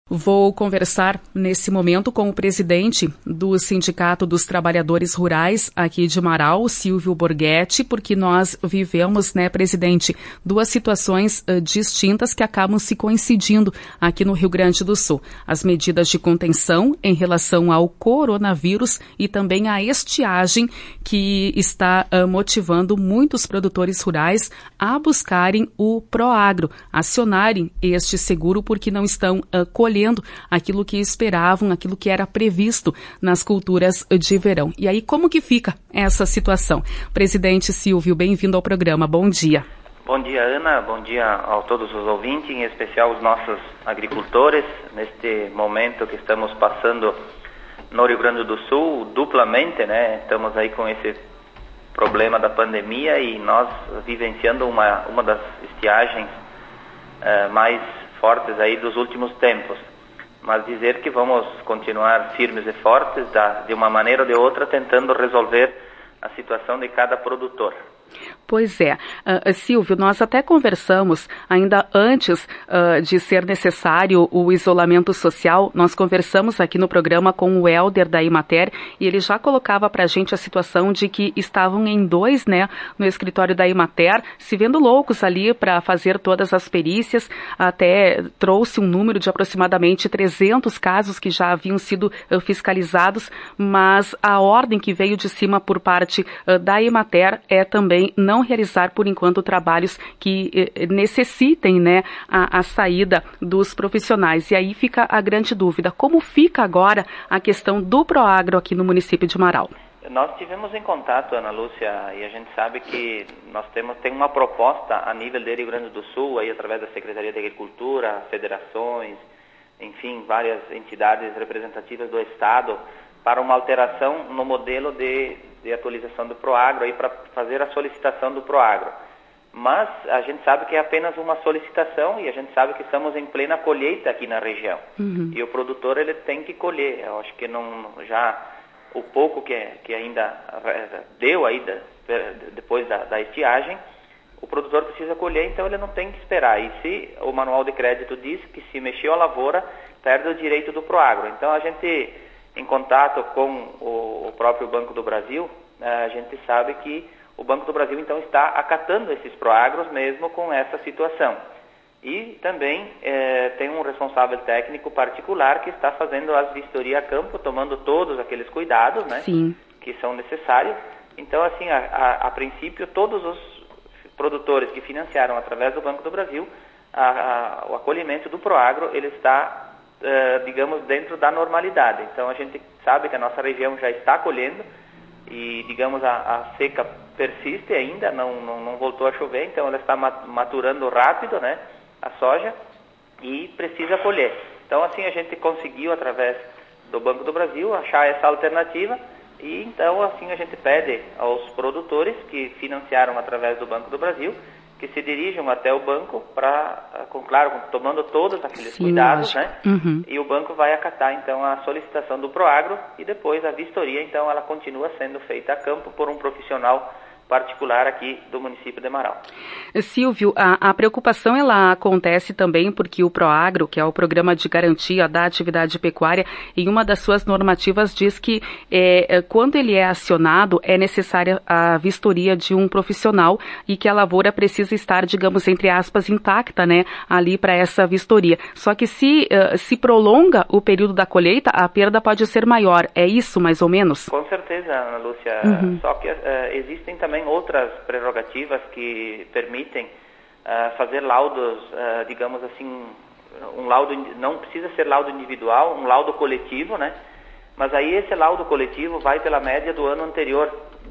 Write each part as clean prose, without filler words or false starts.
Vou conversar nesse momento com o presidente do Sindicato dos Trabalhadores Rurais aqui de Marau, Silvio Borghetti, porque nós vivemos, presidente, duas situações distintas que acabam se coincidindo aqui no Rio Grande do Sul. As medidas de contenção em relação ao coronavírus e também a estiagem que está motivando muitos produtores rurais a buscarem o Proagro, acionarem este seguro porque não estão colhendo aquilo que esperavam, aquilo que era previsto nas culturas de verão. E aí, como que fica essa situação? Presidente Silvio, bem-vindo ao programa. Bom dia. Bom dia, Ana. Bom dia a todos os ouvintes, em especial os nossos agricultores, neste momento que estamos passando no Rio Grande do Sul, duplamente, Estamos aí com esse problema da pandemia e nós vivenciando uma das estiagens mais fortes aí dos últimos tempos. Mas dizer que vamos continuar firmes e fortes, de uma maneira ou de outra, tentando resolver a situação de cada produtor. Pois é. Silvio, nós até conversamos, ainda antes de ser necessário o isolamento social, nós conversamos aqui no programa com o Helder da Emater e ele já colocava para a gente a situação de que estavam em dois, no escritório da Emater, se vendo loucos ali para fazer todas as perícias, até trouxe um número de aproximadamente 300 casos que já haviam sido fiscalizados, mas a ordem que veio de cima por parte da Emater é também não realizar, por enquanto, trabalhos que necessitem, a saída dos profissionais. E aí fica a grande dúvida, como fica agora a questão do Proagro aqui no município de Marau? Nós tivemos em contato, Ana Lúcia, e a gente sabe que nós tem uma proposta a nível do Rio Grande do Sul, aí através da Secretaria de Agricultura, federações, enfim, várias entidades representativas do Estado, para uma alteração no modelo de atualização do Proagro, aí para fazer a solicitação do Proagro. Mas a gente sabe que é apenas uma solicitação e a gente sabe que estamos em plena colheita aqui na região. Uhum. E o produtor ele tem que colher. Eu acho que o pouco que ainda deu aí depois da estiagem, o produtor precisa colher, então ele não tem que esperar. E se o manual de crédito diz que se mexeu a lavoura, perde o direito do Proagro. Então a gente, em contato com o próprio Banco do Brasil, a gente sabe que o Banco do Brasil, então, está acatando esses Proagros mesmo com essa situação. E também tem um responsável técnico particular que está fazendo as vistorias a campo, tomando todos aqueles cuidados, que são necessários. Então, assim, a princípio, todos os produtores que financiaram através do Banco do Brasil, o acolhimento do Proagro, ele está digamos, dentro da normalidade. Então a gente sabe que a nossa região já está colhendo e, digamos, a seca persiste ainda, não voltou a chover, então ela está maturando rápido, a soja, e precisa colher. Então assim a gente conseguiu, através do Banco do Brasil, achar essa alternativa e então assim a gente pede aos produtores que financiaram através do Banco do Brasil que se dirijam até o banco claro, tomando todos aqueles cuidados, Uhum. E o banco vai acatar, então, a solicitação do Proagro e depois a vistoria, então, ela continua sendo feita a campo por um profissional particular aqui do município de Marau. Silvio, a preocupação ela acontece também porque o Proagro, que é o Programa de Garantia da Atividade Pecuária, em uma das suas normativas diz que quando ele é acionado é necessária a vistoria de um profissional e que a lavoura precisa estar, digamos, entre aspas, intacta, ali para essa vistoria. Só que se prolonga o período da colheita, a perda pode ser maior. É isso, mais ou menos? Com certeza, Ana Lúcia. Uhum. Só que existem também outras prerrogativas que permitem fazer laudos, digamos assim, um laudo, não precisa ser laudo individual, um laudo coletivo, mas aí esse laudo coletivo vai pela média do ano anterior,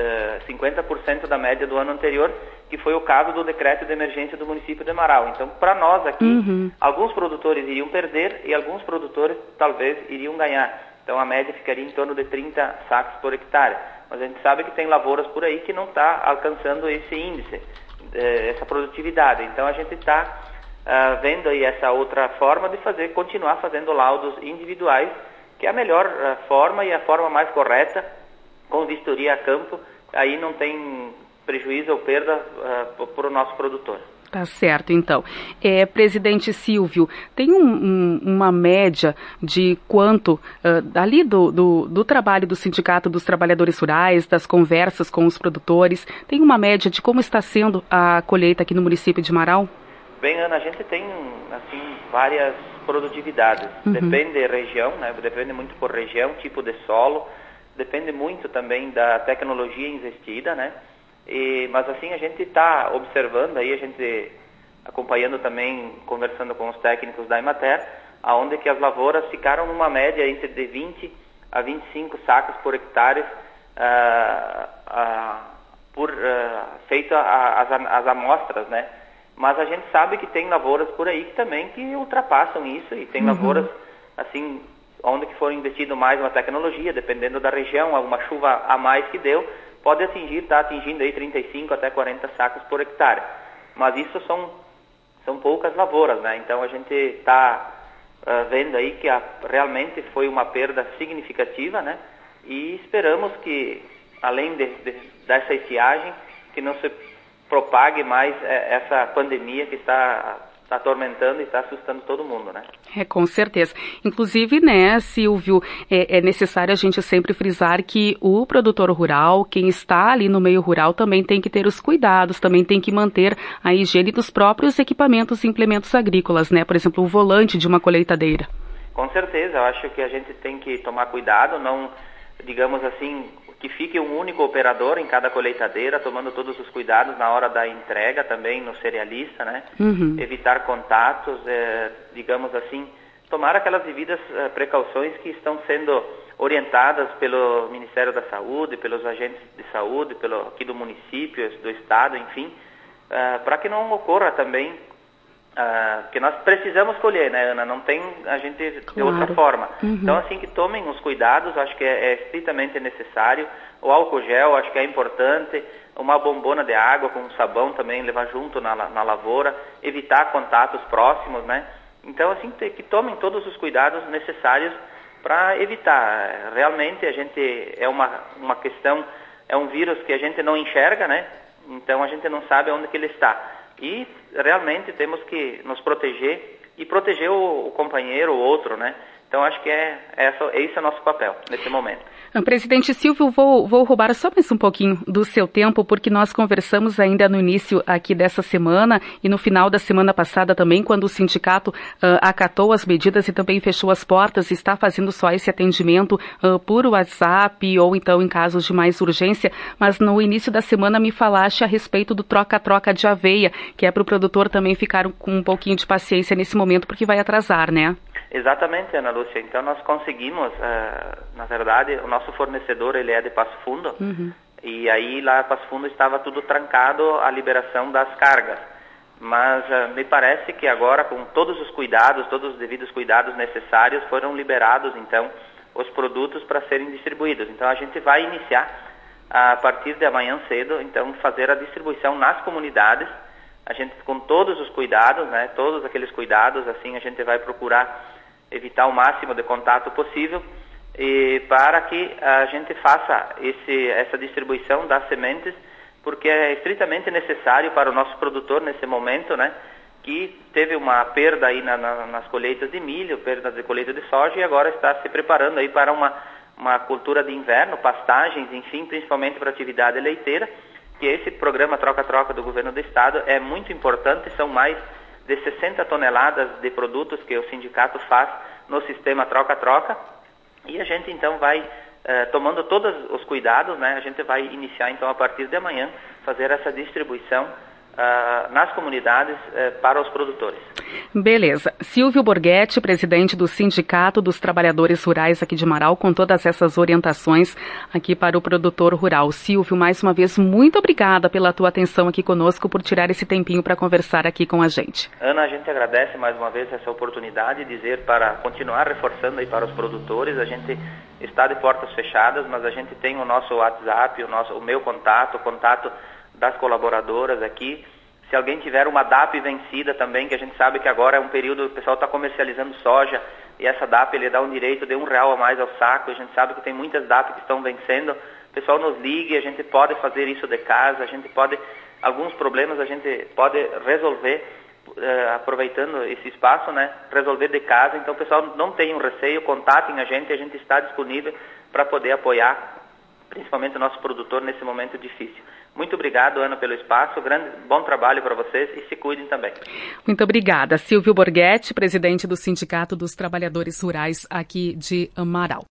50% da média do ano anterior, que foi o caso do decreto de emergência do município de Marau. Então, para nós aqui, alguns produtores iriam perder e alguns produtores talvez iriam ganhar. Então a média ficaria em torno de 30 sacos por hectare. Mas a gente sabe que tem lavouras por aí que não está alcançando esse índice, essa produtividade. Então a gente está vendo aí essa outra forma de continuar fazendo laudos individuais, que é a melhor forma e a forma mais correta, com vistoria a campo. Aí não tem prejuízo ou perda para o nosso produtor. Tá certo, então. Presidente Silvio, tem uma média de quanto, ali do trabalho do Sindicato dos Trabalhadores Rurais, das conversas com os produtores, tem uma média de como está sendo a colheita aqui no município de Marau? Bem, Ana, a gente tem, assim, várias produtividades. Depende da região, né? Depende muito por região, tipo de solo, depende muito também da tecnologia investida, né? Mas assim, a gente está observando aí, a gente acompanhando também, conversando com os técnicos da Emater, aonde que as lavouras ficaram numa média entre de 20 a 25 sacos por hectare, feito as amostras, né? Mas a gente sabe que tem lavouras por aí que ultrapassam isso, e tem lavouras, assim, onde que foram investido mais uma tecnologia, dependendo da região, alguma chuva a mais que deu, pode está atingindo aí 35 até 40 sacos por hectare. Mas isso são poucas lavouras, né? Então a gente está vendo aí que realmente foi uma perda significativa, né? E esperamos que, além dessa estiagem, que não se propague mais essa pandemia que está atormentando e está assustando todo mundo, né? Com certeza. Inclusive, né, Silvio, é necessário a gente sempre frisar que o produtor rural, quem está ali no meio rural, também tem que ter os cuidados, também tem que manter a higiene dos próprios equipamentos e implementos agrícolas, né? Por exemplo, o volante de uma colheitadeira. Com certeza, eu acho que a gente tem que tomar cuidado, não, digamos assim, que fique um único operador em cada colheitadeira, tomando todos os cuidados na hora da entrega também no cerealista, né? Evitar contatos, digamos assim, tomar aquelas devidas precauções que estão sendo orientadas pelo Ministério da Saúde, pelos agentes de saúde, aqui do município, do estado, enfim, para que não ocorra também, que nós precisamos colher, né, Ana? Não tem a gente de outra forma. Então, assim, que tomem os cuidados, acho que é estritamente necessário. O álcool gel, acho que é importante. Uma bombona de água com sabão também, levar junto na lavoura. Evitar contatos próximos, né? Então, assim, que tomem todos os cuidados necessários para evitar. Realmente, a gente é uma questão, é um vírus que a gente não enxerga, né? Então, a gente não sabe onde que ele está. E realmente temos que nos proteger e proteger o companheiro, o outro, né? Então acho que esse é o nosso papel nesse momento. Presidente Silvio, vou roubar só mais um pouquinho do seu tempo, porque nós conversamos ainda no início aqui dessa semana e no final da semana passada também, quando o sindicato acatou as medidas e também fechou as portas, está fazendo só esse atendimento por WhatsApp ou então em casos de mais urgência, mas no início da semana me falaste a respeito do troca-troca de aveia, que é para o produtor também ficar com um pouquinho de paciência nesse momento, porque vai atrasar, né? Exatamente, Ana Lúcia. Então nós conseguimos, na verdade, o nosso fornecedor ele é de Passo Fundo, e aí lá em Passo Fundo estava tudo trancado a liberação das cargas. Mas me parece que agora, com todos os cuidados, todos os devidos cuidados necessários, foram liberados então os produtos para serem distribuídos. Então a gente vai iniciar a partir de amanhã cedo, então fazer a distribuição nas comunidades. A gente, com todos os cuidados, né, todos aqueles cuidados, assim, a gente vai procurar evitar o máximo de contato possível para que a gente faça essa distribuição das sementes, porque é estritamente necessário para o nosso produtor nesse momento, né, que teve uma perda aí nas colheitas de milho, perda de colheita de soja, e agora está se preparando aí para uma cultura de inverno, pastagens, enfim, principalmente para a atividade leiteira, que esse programa Troca-Troca do Governo do Estado é muito importante. São mais de 60 toneladas de produtos que o sindicato faz no sistema Troca-Troca, e a gente então vai, tomando todos os cuidados, né, a gente vai iniciar então a partir de amanhã, fazer essa distribuição nas comunidades para os produtores. Beleza. Silvio Borghetti, presidente do Sindicato dos Trabalhadores Rurais aqui de Marau, com todas essas orientações aqui para o produtor rural. Silvio, mais uma vez, muito obrigada pela tua atenção aqui conosco, por tirar esse tempinho para conversar aqui com a gente. Ana, a gente agradece mais uma vez essa oportunidade de dizer, para continuar reforçando aí para os produtores, a gente está de portas fechadas, mas a gente tem o nosso WhatsApp, o meu contato, o contato das colaboradoras aqui. Se alguém tiver uma DAP vencida também, que a gente sabe que agora é um período, o pessoal está comercializando soja, e essa DAP ele dá um direito de R$1 a mais ao saco, a gente sabe que tem muitas DAP que estão vencendo, o pessoal nos ligue, a gente pode fazer isso de casa, a gente pode alguns problemas a gente pode resolver aproveitando esse espaço, né, resolver de casa. Então, pessoal, não tenham receio, contatem a gente está disponível para poder apoiar, principalmente o nosso produtor nesse momento difícil. Muito obrigado, Ana, pelo espaço, bom trabalho para vocês e se cuidem também. Muito obrigada. Silvio Borghetti, presidente do Sindicato dos Trabalhadores Rurais aqui de Amaral.